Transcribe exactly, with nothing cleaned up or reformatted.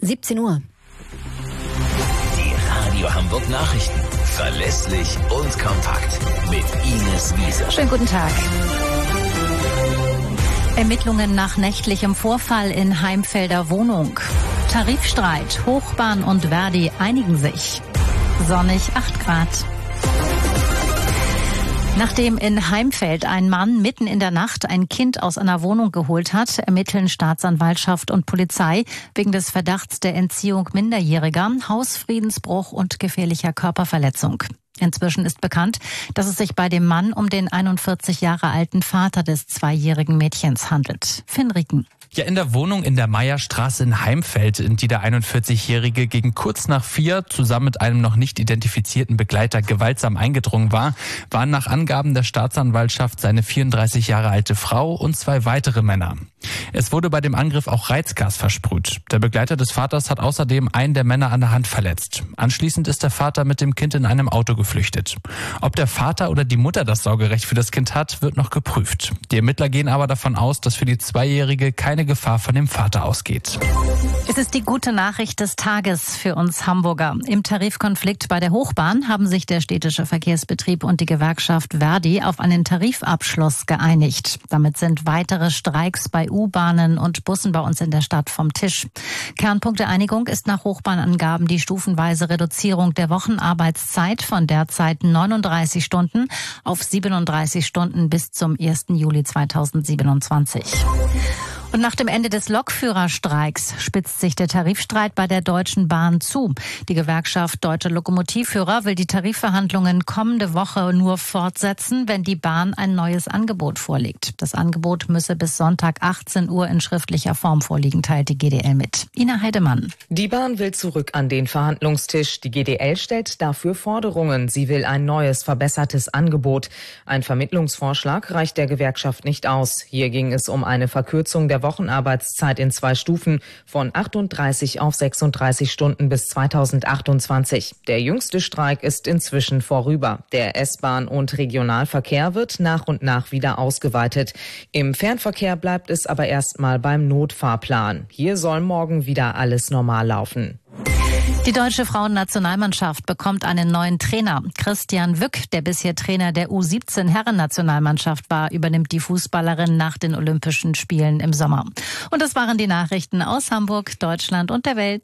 siebzehn Uhr. Die Radio Hamburg Nachrichten. Verlässlich und kompakt. Mit Ines Wiese. Schönen guten Tag. Ermittlungen nach nächtlichem Vorfall in Heimfelder Wohnung. Tarifstreit. Hochbahn und Verdi einigen sich. Sonnig acht Grad. Nachdem in Heimfeld ein Mann mitten in der Nacht ein Kind aus einer Wohnung geholt hat, ermitteln Staatsanwaltschaft und Polizei wegen des Verdachts der Entziehung Minderjähriger, Hausfriedensbruch und gefährlicher Körperverletzung. Inzwischen ist bekannt, dass es sich bei dem Mann um den einundvierzig Jahre alten Vater des zweijährigen Mädchens handelt. Finn Rieken. Ja, in der Wohnung in der Meierstraße in Heimfeld, in die der einundvierzig-Jährige gegen kurz nach vier zusammen mit einem noch nicht identifizierten Begleiter gewaltsam eingedrungen war, waren nach Angaben der Staatsanwaltschaft seine vierunddreißig Jahre alte Frau und zwei weitere Männer. Es wurde bei dem Angriff auch Reizgas versprüht. Der Begleiter des Vaters hat außerdem einen der Männer an der Hand verletzt. Anschließend ist der Vater mit dem Kind in einem Auto geflüchtet. Ob der Vater oder die Mutter das Sorgerecht für das Kind hat, wird noch geprüft. Die Ermittler gehen aber davon aus, dass für die Zweijährige keine Gefahr von dem Vater ausgeht. Es ist die gute Nachricht des Tages für uns Hamburger. Im Tarifkonflikt bei der Hochbahn haben sich der städtische Verkehrsbetrieb und die Gewerkschaft Verdi auf einen Tarifabschluss geeinigt. Damit sind weitere Streiks bei U-Bahnen und Bussen bei uns in der Stadt vom Tisch. Kernpunkt der Einigung ist nach Hochbahnangaben die stufenweise Reduzierung der Wochenarbeitszeit von derzeit neununddreißig Stunden auf siebenunddreißig Stunden bis zum ersten Juli zweitausendsiebenundzwanzig. Und nach dem Ende des Lokführerstreiks spitzt sich der Tarifstreit bei der Deutschen Bahn zu. Die Gewerkschaft Deutsche Lokomotivführer will die Tarifverhandlungen kommende Woche nur fortsetzen, wenn die Bahn ein neues Angebot vorlegt. Das Angebot müsse bis Sonntag achtzehn Uhr in schriftlicher Form vorliegen, teilt die G D L mit. Ina Heidemann. Die Bahn will zurück an den Verhandlungstisch. Die G D L stellt dafür Forderungen. Sie will ein neues, verbessertes Angebot. Ein Vermittlungsvorschlag reicht der Gewerkschaft nicht aus. Hier ging es um eine Verkürzung der Wochenarbeitszeit in zwei Stufen von achtunddreißig auf sechsunddreißig Stunden bis zweitausendachtundzwanzig. Der jüngste Streik ist inzwischen vorüber. Der S-Bahn- und Regionalverkehr wird nach und nach wieder ausgeweitet. Im Fernverkehr bleibt es aber erstmal beim Notfahrplan. Hier soll morgen wieder alles normal laufen. Die deutsche Frauennationalmannschaft bekommt einen neuen Trainer. Christian Wück, der bisher Trainer der U siebzehn Herrennationalmannschaft war, übernimmt die Fußballerin nach den Olympischen Spielen im Sommer. Und das waren die Nachrichten aus Hamburg, Deutschland und der Welt.